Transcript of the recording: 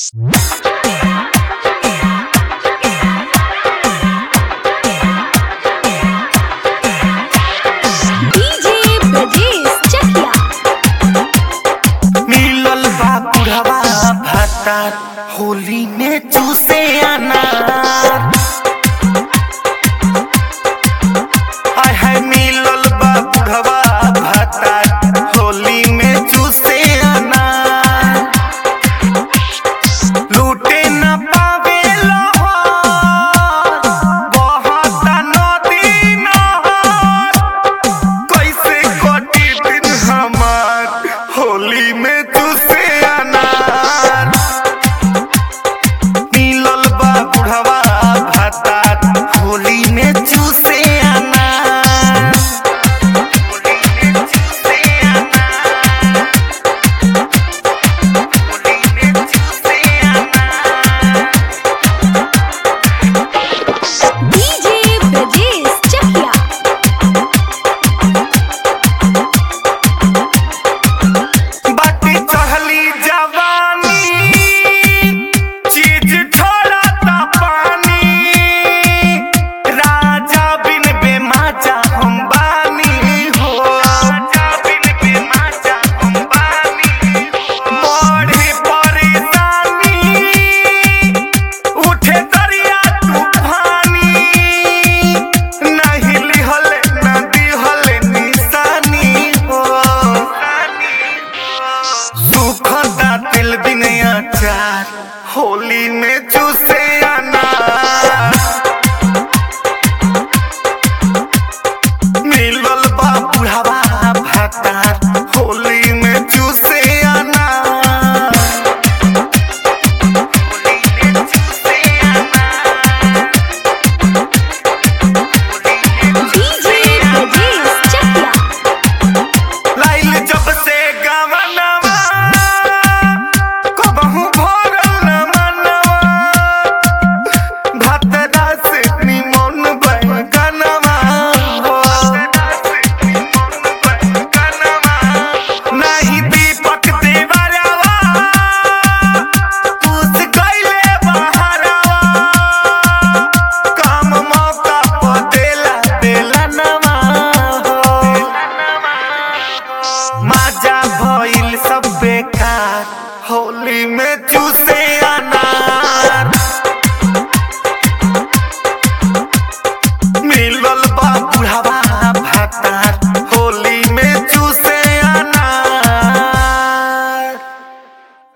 DJ Brajesh चकिया मिलल बा बुढ़वा भाता होली में चूसे अनार। हाय हाय मिलल बा बुढ़वा भाता होली में चूसे अनार। लूटे न पावे लोहार बहता नदी नहर। कैसे कटी दिन हमार होली में चूसे अनार। मिलल बा बुढ़वा भाता होली में चूसे अनार। होली में चूसे अनार। होली में चूसे अनार। डीजे ब्रजेश चकिया बाटी चढ़ली जवानी चीज छोड़ता पानी। राजा बिन बेमाचा हम बानी हो। राजा बिन बेमाचा हम बानी हो। बड़ी परेशानी उठे दरिया तूफानी। नहीं लिहल न दिहल निशानी हो। सुखता दिल बिन अचार होली में चूसे अनार। मिलल बा बुढ़वा भाता होली में चूसे अनार। होली में चूसे अनार। डीजे ब्रजेश चकिया लाइल जब से गवनवा कबहू भरल न मनवा। भतरा से निमन बैगनवा हो। नहीं दीपक देवरवा पूछ गइले बहरवा। काम मौका पर देला नवा हो। मजा भइल सब बेकार होली में चूसे अनार।